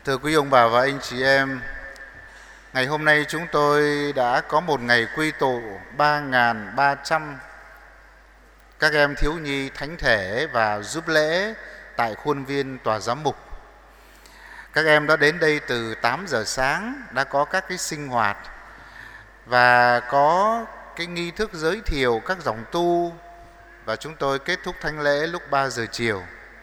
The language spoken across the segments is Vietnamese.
Thưa quý ông bà và anh chị em, ngày hôm nay chúng tôi đã có một ngày quy tụ 3.300 các em thiếu nhi thánh thể và giúp lễ tại khuôn viên tòa giám mục. Các em đã đến đây từ 8 giờ sáng, đã có các cái sinh hoạt và có cái nghi thức giới thiệu các dòng tu, và chúng tôi kết thúc thánh lễ lúc 3 giờ chiều.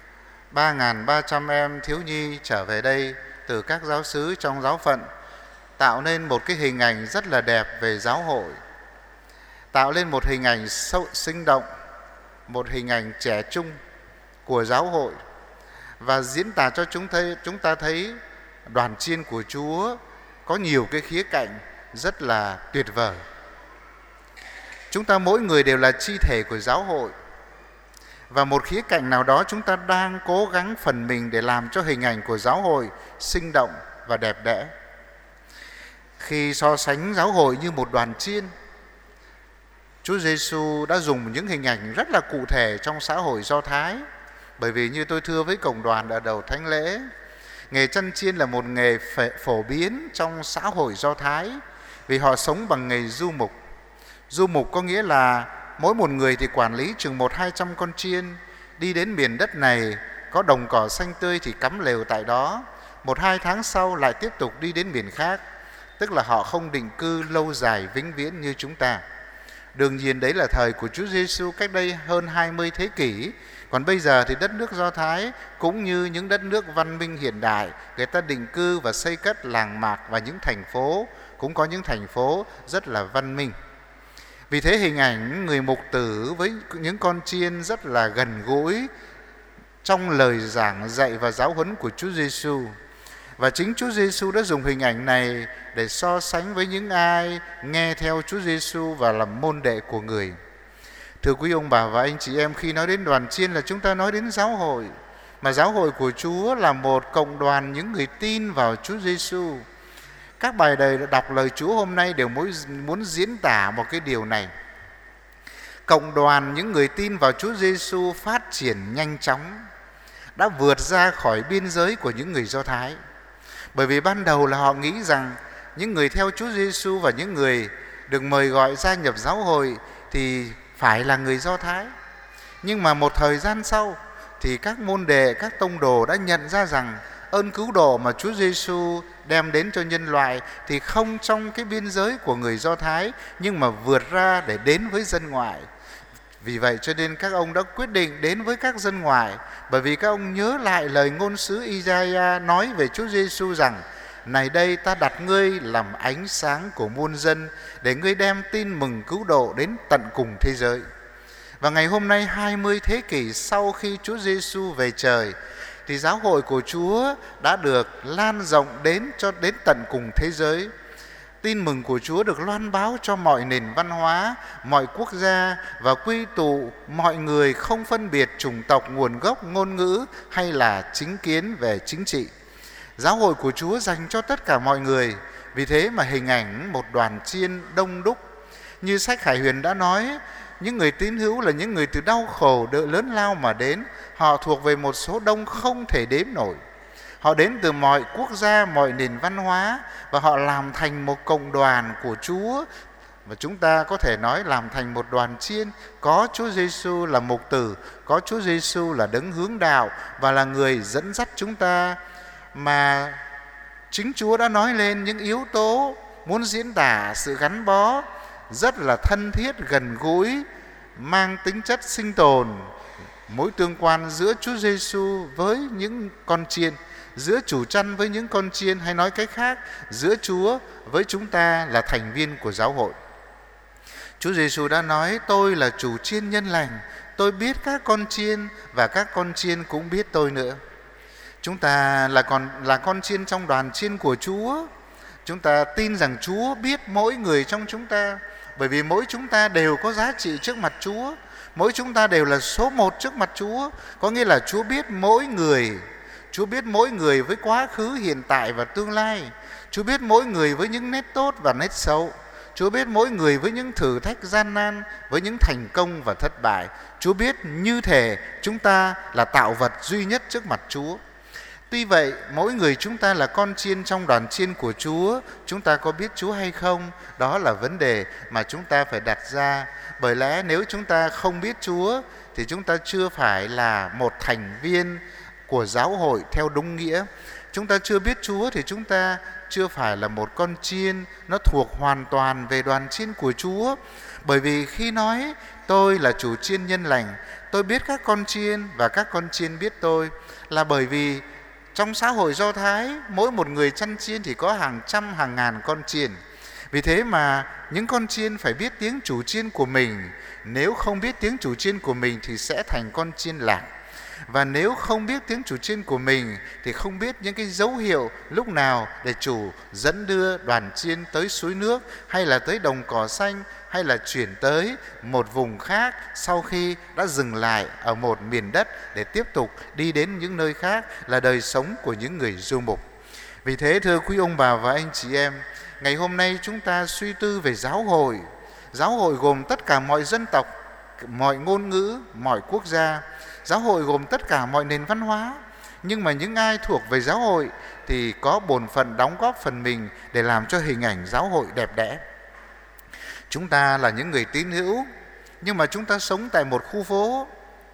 3.300 em thiếu nhi trở về đây từ các giáo xứ trong giáo phận, tạo nên một cái hình ảnh rất là đẹp về giáo hội, tạo lên một hình ảnh sinh động, một hình ảnh trẻ trung của giáo hội, và diễn tả cho chúng ta thấy đoàn chiên của Chúa có nhiều cái khía cạnh rất là tuyệt vời. Chúng ta mỗi người đều là chi thể của giáo hội, và một khía cạnh nào đó chúng ta đang cố gắng phần mình để làm cho hình ảnh của giáo hội sinh động và đẹp đẽ. Khi so sánh giáo hội như một đoàn chiên, Chúa Giêsu đã dùng những hình ảnh rất là cụ thể trong xã hội Do Thái. Bởi vì như tôi thưa với cộng đoàn ở đầu thánh lễ, nghề chăn chiên là một nghề phổ biến trong xã hội Do Thái, vì họ sống bằng nghề du mục. Du mục có nghĩa là mỗi một người thì quản lý chừng 100-200 con chiên, đi đến miền đất này có đồng cỏ xanh tươi thì cắm lều tại đó, 1-2 tháng sau lại tiếp tục đi đến miền khác. Tức là họ không định cư lâu dài vĩnh viễn như chúng ta. Đương nhiên đấy là thời của Chúa Giêsu cách đây hơn 20 thế kỷ. Còn bây giờ thì đất nước Do Thái cũng như những đất nước văn minh hiện đại, người ta định cư và xây cất làng mạc và những thành phố, cũng có những thành phố rất là văn minh. Vì thế hình ảnh người mục tử với những con chiên rất là gần gũi trong lời giảng dạy và giáo huấn của Chúa Giêsu. Và chính Chúa Giêsu đã dùng hình ảnh này để so sánh với những ai nghe theo Chúa Giêsu và làm môn đệ của người. Thưa quý ông bà và anh chị em, khi nói đến đoàn chiên là chúng ta nói đến giáo hội. Mà giáo hội của Chúa là một cộng đoàn những người tin vào Chúa Giêsu. Các bài đọc lời Chúa hôm nay đều muốn diễn tả một cái điều này. Cộng đoàn những người tin vào Chúa Giêsu phát triển nhanh chóng, đã vượt ra khỏi biên giới của những người Do Thái. Bởi vì ban đầu là họ nghĩ rằng những người theo Chúa Giêsu và những người được mời gọi gia nhập giáo hội thì phải là người Do Thái. Nhưng mà một thời gian sau thì các môn đệ, các tông đồ đã nhận ra rằng ơn cứu độ mà Chúa Giêsu đem đến cho nhân loại thì không trong cái biên giới của người Do Thái, nhưng mà vượt ra để đến với dân ngoại. Vì vậy cho nên các ông đã quyết định đến với các dân ngoại, bởi vì các ông nhớ lại lời ngôn sứ Isaiah nói về Chúa Giêsu rằng: này đây ta đặt ngươi làm ánh sáng của muôn dân, để ngươi đem tin mừng cứu độ đến tận cùng thế giới. Và ngày hôm nay 20 thế kỷ sau khi Chúa Giêsu về trời, thì giáo hội của Chúa đã được lan rộng đến tận cùng thế giới. Tin mừng của Chúa được loan báo cho mọi nền văn hóa, mọi quốc gia, và quy tụ mọi người không phân biệt chủng tộc, nguồn gốc, ngôn ngữ hay là chính kiến về chính trị. Giáo hội của Chúa dành cho tất cả mọi người. Vì thế mà hình ảnh một đoàn chiên đông đúc, như sách Khải Huyền đã nói, những người tín hữu là những người từ đau khổ lớn lao mà đến. Họ thuộc về một số đông không thể đếm nổi. Họ đến từ mọi quốc gia, mọi nền văn hóa, và họ làm thành một cộng đoàn của Chúa. Và chúng ta có thể nói làm thành một đoàn chiên, có Chúa Giêsu là mục tử, có Chúa Giêsu là đấng hướng đạo và là người dẫn dắt chúng ta. Mà chính Chúa đã nói lên những yếu tố muốn diễn tả sự gắn bó rất là thân thiết, gần gũi, mang tính chất sinh tồn, mối tương quan giữa Chúa Giêsu với những con chiên, giữa chủ chăn với những con chiên, hay nói cách khác, giữa Chúa với chúng ta là thành viên của giáo hội. Chúa Giêsu đã nói: tôi là chủ chiên nhân lành, tôi biết các con chiên và các con chiên cũng biết tôi nữa. Chúng ta là con chiên trong đoàn chiên của Chúa. Chúng ta tin rằng Chúa biết mỗi người trong chúng ta, bởi vì mỗi chúng ta đều có giá trị trước mặt Chúa. Mỗi chúng ta đều là số 1 trước mặt Chúa. Có nghĩa là Chúa biết mỗi người. Chúa biết mỗi người với quá khứ, hiện tại và tương lai. Chúa biết mỗi người với những nét tốt và nét xấu. Chúa biết mỗi người với những thử thách gian nan, với những thành công và thất bại. Chúa biết như thể chúng ta là tạo vật duy nhất trước mặt Chúa. Tuy vậy, mỗi người chúng ta là con chiên trong đoàn chiên của Chúa. Chúng ta có biết Chúa hay không? Đó là vấn đề mà chúng ta phải đặt ra. Bởi lẽ nếu chúng ta không biết Chúa thì chúng ta chưa phải là một thành viên của giáo hội theo đúng nghĩa. Chúng ta chưa biết Chúa thì chúng ta chưa phải là một con chiên nó thuộc hoàn toàn về đoàn chiên của Chúa. Bởi vì khi nói tôi là chủ chiên nhân lành, tôi biết các con chiên và các con chiên biết tôi, là bởi vì trong xã hội Do Thái, mỗi một người chăn chiên thì có hàng trăm hàng ngàn con chiên. Vì thế mà những con chiên phải biết tiếng chủ chiên của mình. Nếu không biết tiếng chủ chiên của mình thì sẽ thành con chiên lạc. Và nếu không biết tiếng chủ chiên của mình thì không biết những cái dấu hiệu lúc nào để chủ dẫn đưa đoàn chiên tới suối nước, hay là tới đồng cỏ xanh, hay là chuyển tới một vùng khác sau khi đã dừng lại ở một miền đất để tiếp tục đi đến những nơi khác, là đời sống của những người du mục. Vì thế thưa quý ông bà và anh chị em, ngày hôm nay chúng ta suy tư về giáo hội. Giáo hội gồm tất cả mọi dân tộc, mọi ngôn ngữ, mọi quốc gia. Giáo hội gồm tất cả mọi nền văn hóa. Nhưng mà những ai thuộc về giáo hội thì có bổn phận đóng góp phần mình để làm cho hình ảnh giáo hội đẹp đẽ. Chúng ta là những người tín hữu, nhưng mà chúng ta sống tại một khu phố.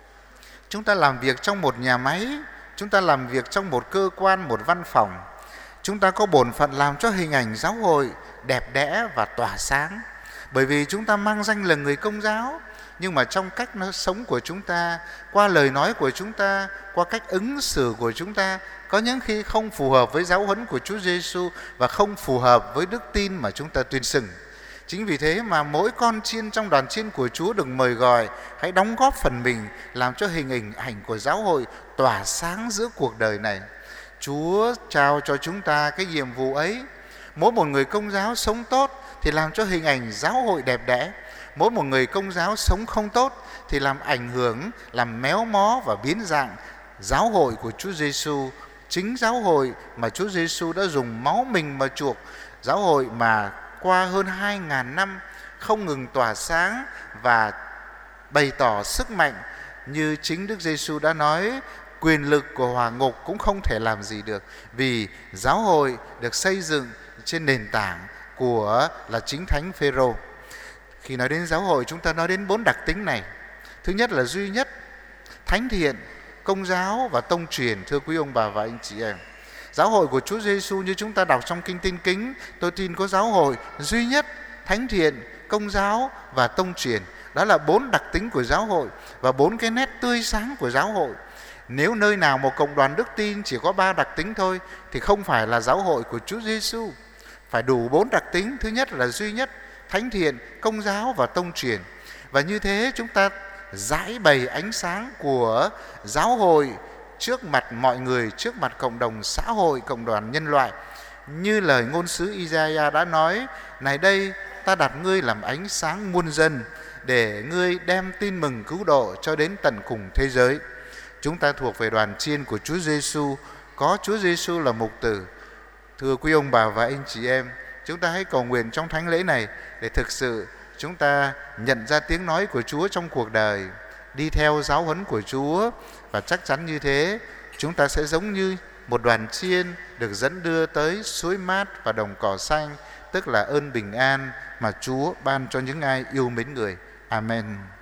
Chúng ta làm việc trong một nhà máy. Chúng ta làm việc trong một cơ quan, một văn phòng. Chúng ta có bổn phận làm cho hình ảnh giáo hội đẹp đẽ và tỏa sáng. Bởi vì chúng ta mang danh là người Công giáo, nhưng mà trong cách sống của chúng ta, qua lời nói của chúng ta, qua cách ứng xử của chúng ta, có những khi không phù hợp với giáo huấn của Chúa Giêsu và không phù hợp với đức tin mà chúng ta tuyên xưng. Chính vì thế mà mỗi con chiên trong đoàn chiên của Chúa được mời gọi hãy đóng góp phần mình làm cho hình ảnh của giáo hội tỏa sáng giữa cuộc đời này. Chúa trao cho chúng ta cái nhiệm vụ ấy. Mỗi một người Công giáo sống tốt thì làm cho hình ảnh giáo hội đẹp đẽ. Mỗi một người Công giáo sống không tốt thì làm ảnh hưởng, làm méo mó và biến dạng giáo hội của Chúa Giêsu. Chính giáo hội mà Chúa Giêsu đã dùng máu mình mà chuộc, giáo hội mà qua hơn 2.000 năm không ngừng tỏa sáng và bày tỏ sức mạnh. Như chính Đức Giêsu đã nói, quyền lực của hỏa ngục cũng không thể làm gì được, vì giáo hội được xây dựng trên nền tảng của là chính Thánh Phêrô. Khi nói đến giáo hội, chúng ta nói đến 4 đặc tính này. Thứ nhất là duy nhất, thánh thiện, công giáo và tông truyền. Thưa quý ông bà và anh chị em, giáo hội của Chúa Giêsu như chúng ta đọc trong Kinh Tin Kính, tôi tin có giáo hội duy nhất, thánh thiện, công giáo và tông truyền. Đó là 4 đặc tính của giáo hội và 4 cái nét tươi sáng của giáo hội. Nếu nơi nào một cộng đoàn đức tin chỉ có 3 đặc tính thôi thì không phải là giáo hội của Chúa Giêsu. Phải đủ 4 đặc tính. Thứ nhất là duy nhất, thánh thiện, công giáo và tông truyền. Và như thế chúng ta giải bày ánh sáng của giáo hội trước mặt mọi người, trước mặt cộng đồng xã hội, cộng đoàn nhân loại. Như lời ngôn sứ Isaiah đã nói, này đây ta đặt ngươi làm ánh sáng muôn dân, để ngươi đem tin mừng cứu độ cho đến tận cùng thế giới. Chúng ta thuộc về đoàn chiên của Chúa Giêsu, có Chúa Giêsu là mục tử. Thưa quý ông bà và anh chị em, chúng ta hãy cầu nguyện trong thánh lễ này để thực sự chúng ta nhận ra tiếng nói của Chúa trong cuộc đời, đi theo giáo huấn của Chúa, và chắc chắn như thế chúng ta sẽ giống như một đoàn chiên được dẫn đưa tới suối mát và đồng cỏ xanh, tức là ơn bình an mà Chúa ban cho những ai yêu mến người. Amen.